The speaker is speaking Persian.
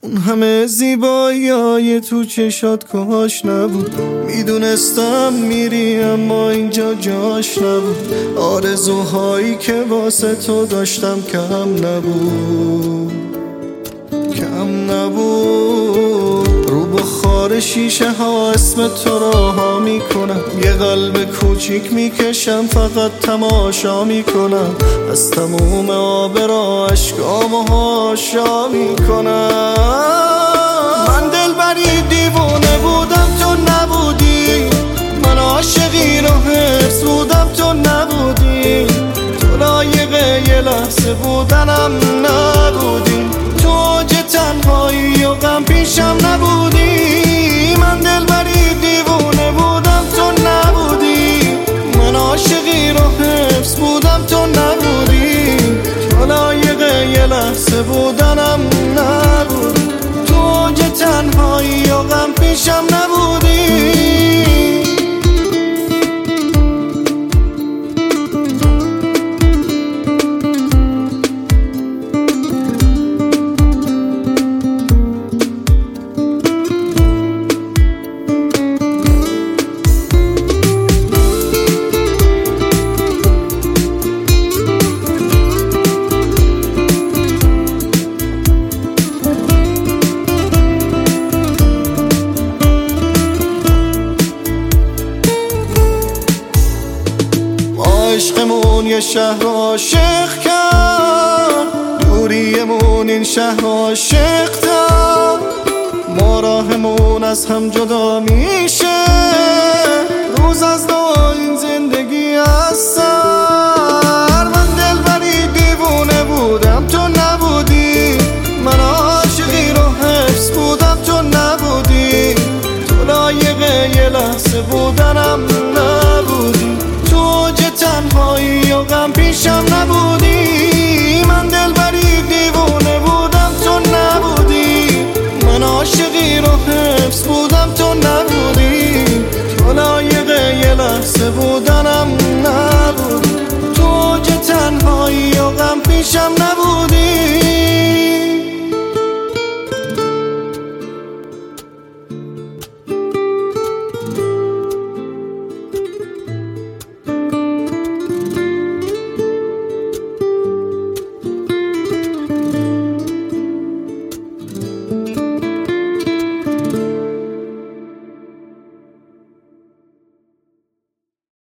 اون همه زیبایی تو چشات کاش نبود. میدونستم میری اما اینجا جاش نبود. آرزوهایی که واسه تو داشتم کم نبود، کم نبود. رو بخار شیشه ها اسم تو راها میکنم، یه قلب کوچیک میکشم فقط تماشا میکنم. از تموم آبرا اشکامو هاشا میکنم. من دلبری دیوونه بودم تو نبودی، من عاشقی رو حرص بودم تو نبودی. تو لایق یه لحظه بودنم نبودی، تو اوج تنهایی و غم پیشم نبودی. من دلبری دیوونه بودم تو نبودی، من عاشقی رو حفظ بودم تو نبودی. تو لایق یه لحظه بودنم نبودی، تو اوج تنهایی و غم پیشم نبودی. عشقمون یه شهر عاشق کرد، دوریمون این شهر عاشق کرد. ما راهمون از هم جدا میشه، روز از نو این زندگی از سر. من دلبری دیوونه بودم تو نبودی، من عاشقی رو حفظ بودم تو نبودی. تو لایق یه لحظه بودنم